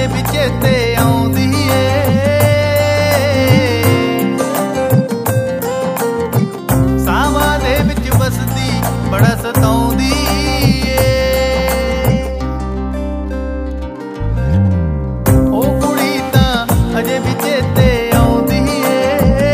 ਅਜੇ ਵੀ ਚੇਤੇ ਆਉਂਦੀ ਏ। ਸਾਵਾਂ ਦੇ ਵਿੱਚ ਵਸਦੀ ਬੜਾ ਸਤਾਉਂਦੀ ਏ। ਉਹ ਕੁੜੀ ਤਾਂ ਅਜੇ ਵੀ ਚੇਤੇ ਆਉਂਦੀ ਏ।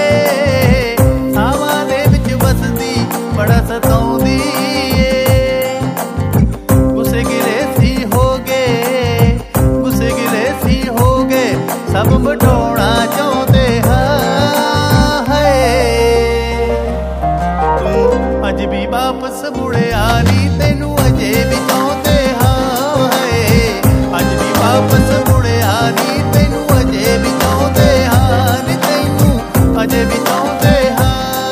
ਸਾਵਾਂ ਦੇ ਵਿੱਚ ਵਸਦੀ ਬੜਾ ਸਤਾਉਂਦੀ ਏ। ਗੁੱਸੇ ਗਿਲੇ ਸੀ ਹੋ ਗਏ, ਗੁੱਸੇ ਗਿਲੇ ਸੀ ਹੋ ਗਏ, ਸਭ ਮਿਟਾਉਣਾ ਚਾਹੁੰਦੇ ਹਾਂ। ਤੂੰ ਅੱਜ ਵੀ ਵਾਪਸ ਮੁੜਿਆ ਨੀ, ਤੈਨੂੰ ਅਜੇ ਵੀ ਚਾਹੁੰਦੇ ਹਾਂ। ਅੱਜ ਵੀ ਵਾਪਸ ਮੁੜਿਆ ਨੀ, ਤੈਨੂੰ ਅਜੇ ਵੀ ਚਾਹੁੰਦੇ ਹਾਂ। ਨੀ ਤੈਨੂੰ ਅਜੇ ਵੀ ਚਾਹੁੰਦੇ ਹਾਂ।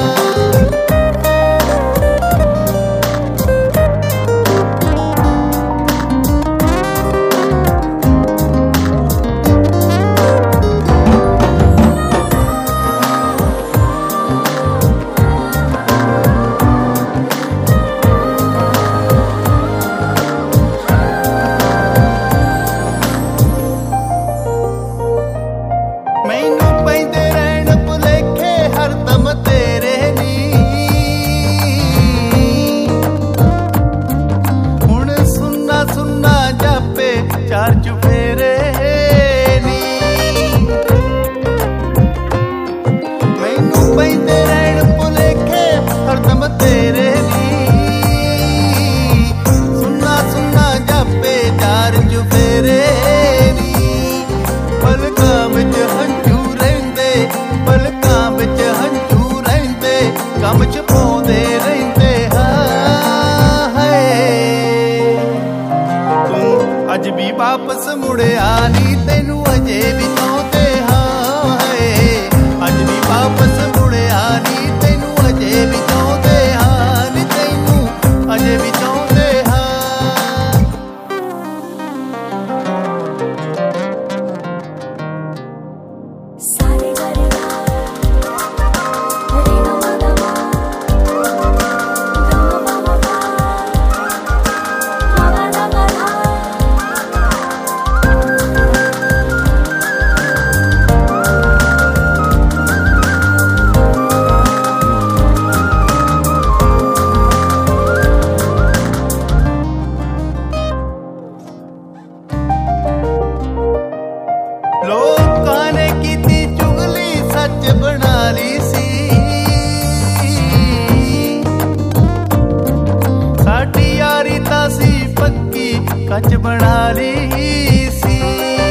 ਮੈਨੂੰ ਪੈਂਦੇ ਰਹਿਣ ਭੁਲੇਖੇ ਹਰਦਮ ਤੇਰੇ ਨੀ। ਹੁਣ ਸੁੰਨਾ ਸੁੰਨਾ ਜਾਪੇ ਚਾਰ ਚੁਫੇਰੇ ਨੀ। ਮੈਨੂੰ ਪੈਂਦੇ ਰਹਿਣ ਭੁਲੇਖੇ ਹਰਦਮ ਤੇਰੇ ਨੀ। ਸੁੰਨਾ ਸੁੰਨਾ ਜਾਪੇ ਚਾਰ ਚੁਫੇਰੇ ਨੀ। ਪਲਕਾਂ ਵਿੱਚ ਹੰਝੂ ਰਹਿੰਦੇ, ਪਲਕਾਂ ਵਿੱਚ ਹੰਝੂ ਰਹਿੰਦੇ, ਗਮ ਚ ਪਾਉਂਦੇ ਰਹਿੰਦੇ ਹਾਂ। ਤੂੰ ਅੱਜ ਵੀ ਵਾਪਸ ਮੁੜਿਆ ਨੀ, ਤੈਨੂੰ ਅਜੇ ਵੀ ਚਾਹੁੰਦੇ ਹਾਂ। ਅੱਜ ਵੀ ਵਾਪਸ ਮੁੜਿਆ ਨੀ, ਤੈਨੂੰ ਅਜੇ ਵੀ ਚਾਹੁੰਦੇ ਹਾਂ। ਨੀ ਤੈਨੂੰ ਅਜੇ ਵੀ ਚਾਹੁੰਦੇ ਹਾਂ। सारे गरे गा रे गा मा गा मा गा गा गा गा ਲੋਕਾਂ ਨੇ ਕੀਤੀ ਚੁਗਲੀ ਸੱਚ ਬਣਾ ਲਈ ਸੀ। ਸਾਡੀ ਯਾਰੀ ਤਾਂ ਸੀ ਪੱਕੀ ਕੱਚ ਬਣਾ ਲਈ ਸੀ।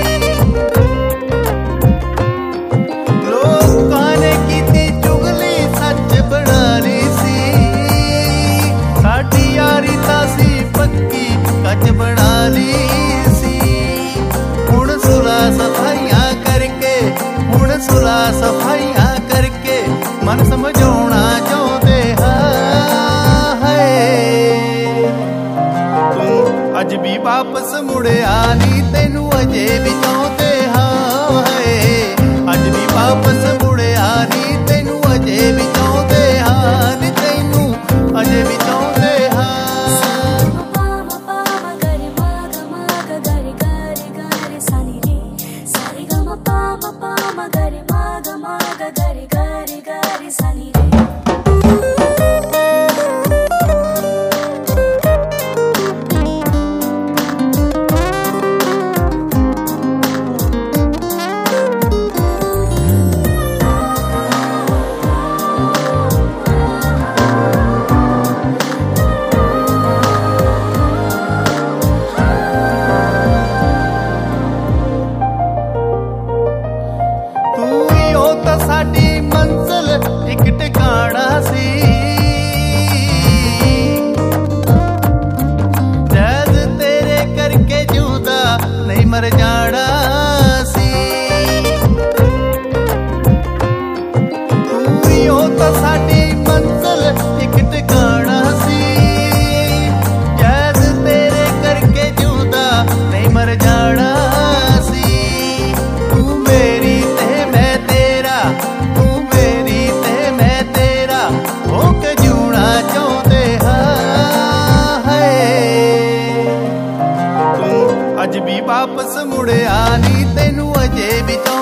ਲੋਕਾਂ ਨੇ ਕੀਤੀ ਚੁਗਲੀ ਸੱਚ ਬਣਾ ਲਈ ਸੀ। ਸਾਡੀ ਯਾਰੀ ਤਾਂ ਸੀ ਪੱਕੀ ਕੱਚ ਬਣਾ ਲਈ ਸੀ। ਹੁਣ ਸੁਲਾ ਸਫਾਈਆਂ ਕਰਕੇ, ਹੁਣ ਸੁਲਾ ਸਫਾਈਆਂ ਕਰਕੇ ਮਨ ਸਮਝਾਉਣਾ ਚਾਹੁੰਦੇ ਹਾਂ। ਤੂੰ ਅੱਜ ਵੀ ਵਾਪਸ ਮੁੜਿਆ ਨੀ, ਤੈਨੂੰ ਅਜੇ ਵੀ ਚਾਹੁੰਦੇ ਹਾਂ। ਅੱਜ ਵੀ ਵਾਪਸ ਮੁੜਿਆ ਨੀ, ਤੈਨੂੰ ਅਜੇ ਵੀ ਚਾਹੁੰਦੇ ਹਾਂ। ਨੀ ਤੈਨੂੰ ਅਜੇ ਵੀ ਚਾਹੁੰਦੇ ਹਾਂ। सा मा पा मा गरे मा गा गरे गरे गरे सा नी रे सा रे गा मा गरे मा गा गरे गरे गरे सा नी रे। ਤੂੰ ਹੀ ਉਹ ਤਾਂ ਸਾਡੀ ਮੰਜ਼ਿਲ ਇੱਕ ਟਿਕਾਣਾ ਸੀ। ਜਦ ਤੇਰੇ ਕਰਕੇ ਜਿਉਂਦਾ ਨਹੀਂ ਮਰ ਜਾਣਾ ਸੀ। ਤੂੰ ਹੀ ਉਹ ਤਾਂ ਸਾਡੀ ਮੰਜ਼ਿਲ ਇੱਕ ਟਿਕਾਣਾ ਸੀ। ਜਦ ਤੇਰੇ ਕਰਕੇ ਜਿਉਂਦਾ ਨਹੀਂ ਮਰ ਜਾਣਾ ਸੀ। ਤੂੰ ਮੇਰੀ ਤੇ ਮੈਂ ਤੇਰਾ, ਤੂੰ ਮੇਰੀ ਤੇ ਮੈਂ ਤੇਰਾ ਹੋ ਕੇ ਜਿਉਣਾ ਚਾਹੁੰਦੇ ਹਾਂ। ਤੂੰ ਅੱਜ ਵੀ ਵਾਪਸ ਮੁੜਿਆ ਜੇ ਵੀ ਤੂੰ